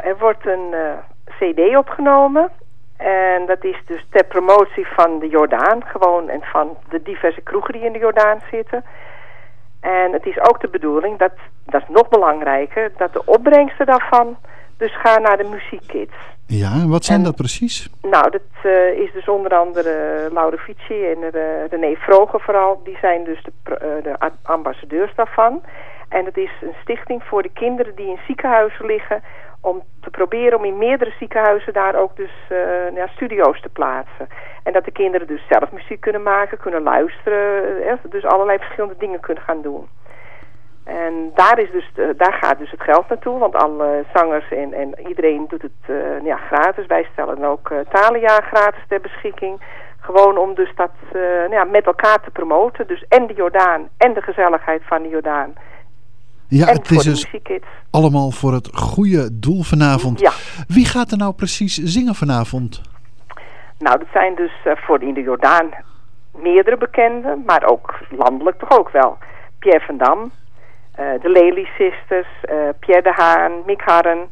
er wordt een cd opgenomen. En dat is dus ter promotie van de Jordaan. Gewoon en van de diverse kroegen die in de Jordaan zitten. En het is ook de bedoeling, dat is nog belangrijker, dat de opbrengsten daarvan dus gaan naar de muziekkids. Ja, en wat zijn dat precies? Nou, dat is dus onder andere Laura Fici en René Vroger vooral. Die zijn dus de ambassadeurs daarvan. En het is een stichting voor de kinderen die in ziekenhuizen liggen, om te proberen om in meerdere ziekenhuizen daar ook dus studio's te plaatsen. En dat de kinderen dus zelf muziek kunnen maken, kunnen luisteren, dus allerlei verschillende dingen kunnen gaan doen. En daar gaat dus het geld naartoe, want alle zangers en iedereen doet het gratis. Wij stellen ook Thalia gratis ter beschikking. Gewoon om dus dat met elkaar te promoten. Dus en de Jordaan en de gezelligheid van de Jordaan. Ja, en het is dus allemaal voor het goede doel vanavond. Ja. Wie gaat er nou precies zingen vanavond? Nou, dat zijn dus voor in de Jordaan meerdere bekenden, maar ook landelijk toch ook wel. Pierre van Dam, de Lely Sisters, Pierre de Haan, Mick Harren,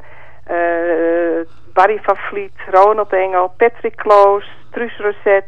Barry van Vliet, Ronald Engel, Patrick Kloos, Truus Rosette,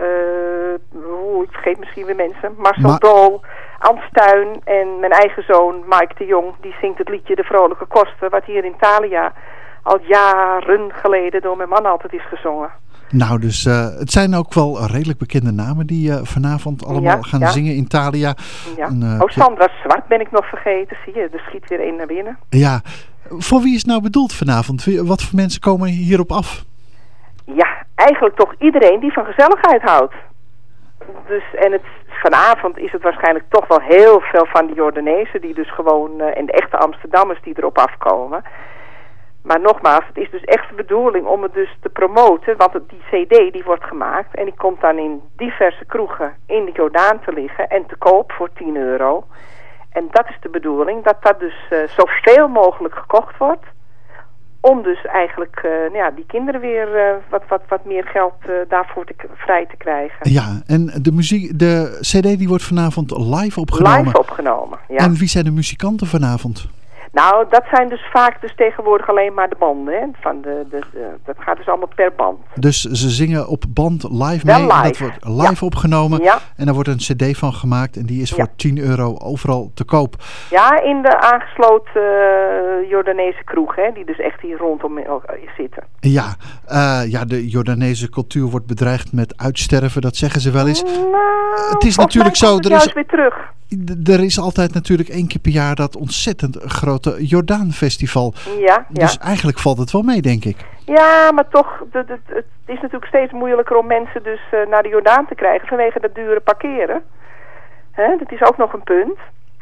ik vergeet misschien weer mensen, Marcel Dool, Ans Tuin en mijn eigen zoon Mike de Jong, die zingt het liedje De Vrolijke Kosten, wat hier in Thalia al jaren geleden door mijn man altijd is gezongen. Nou, dus het zijn ook wel redelijk bekende namen die vanavond allemaal gaan zingen in Thalia. Ja. Sandra Zwart ben ik nog vergeten, zie je, er schiet weer één naar binnen. Ja, voor wie is het nou bedoeld vanavond? Wat voor mensen komen hierop af? Ja, eigenlijk toch iedereen die van gezelligheid houdt. Dus, en vanavond is het waarschijnlijk toch wel heel veel van de Jordanezen die dus gewoon, en de echte Amsterdammers die erop afkomen. Maar nogmaals, het is dus echt de bedoeling om het dus te promoten, want die cd die wordt gemaakt en die komt dan in diverse kroegen in de Jordaan te liggen en te koop voor €10. En dat is de bedoeling, dat dat dus zoveel mogelijk gekocht wordt, om dus eigenlijk die kinderen weer wat meer geld daarvoor vrij te krijgen. Ja, en de cd die wordt vanavond live opgenomen. Live opgenomen, ja. En wie zijn de muzikanten vanavond? Nou, dat zijn dus vaak tegenwoordig alleen maar de banden. Hè? Dat gaat dus allemaal per band. Dus ze zingen op band live wel mee. Live. En dat wordt live opgenomen. Ja. En daar wordt een cd van gemaakt. En die is voor €10 overal te koop. Ja, in de aangesloten Jordaanese kroeg. Hè? Die dus echt hier rondom zitten. Ja, de Jordaanese cultuur wordt bedreigd met uitsterven. Dat zeggen ze wel eens. Nou, het is natuurlijk zo. Weer terug. Er is altijd natuurlijk 1 keer per jaar dat ontzettend grote Jordaan-festival. Ja. Dus eigenlijk valt het wel mee, denk ik. Ja, maar toch, het is natuurlijk steeds moeilijker om mensen dus naar de Jordaan te krijgen vanwege dat dure parkeren. Dat is ook nog een punt.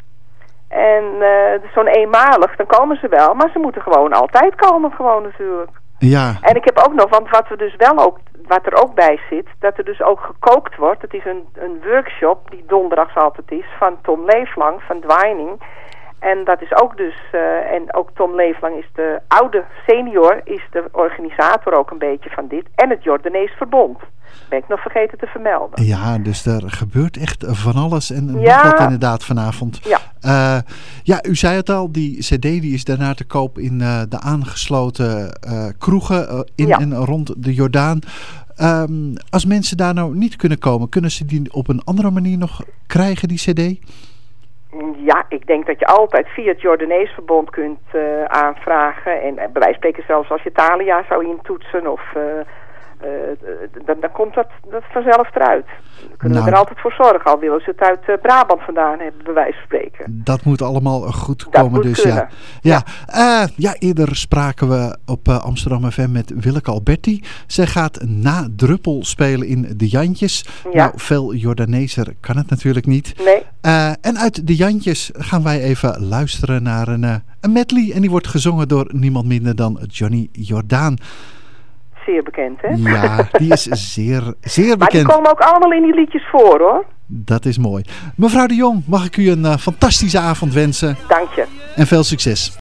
En zo'n eenmalig, dan komen ze wel, maar ze moeten gewoon altijd komen, gewoon natuurlijk. Ja. En ik heb ook nog, want wat er ook bij zit, dat er dus ook gekookt wordt. Het is een workshop die donderdags altijd is van Tom Leeflang van Dwijning. En dat is ook dus, en ook Tom Leeflang is de oude senior, is de organisator ook een beetje van dit. En het Jordanees Verbond. Ben ik nog vergeten te vermelden. Ja, dus er gebeurt echt van alles en nog wat inderdaad vanavond. Ja. U zei het al, die cd die is daarna te koop in de aangesloten kroegen in en rond de Jordaan. Als mensen daar nou niet kunnen komen, kunnen ze die op een andere manier nog krijgen, die cd? Ja, ik denk dat je altijd via het Jordanees Verbond kunt aanvragen. En bij wijze van spreken zelfs als je Thalia zou intoetsen of... dan komt dat vanzelf eruit. Dan kunnen we er altijd voor zorgen. Al willen ze het uit Brabant vandaan hebben, bij wijze van spreken. Dat moet allemaal goed dat komen. Moet dus kunnen. Eerder spraken we op Amsterdam FM met Willeke Alberti. Zij gaat na Druppel spelen in de Jantjes. Ja. Nou, veel Jordaneser kan het natuurlijk niet. Nee. En uit de Jantjes gaan wij even luisteren naar een medley. En die wordt gezongen door niemand minder dan Johnny Jordaan. Zeer bekend, hè? Ja, die is zeer bekend. Maar die komen ook allemaal in die liedjes voor, hoor. Dat is mooi. Mevrouw de Jong, mag ik u een fantastische avond wensen. Dank je. En veel succes.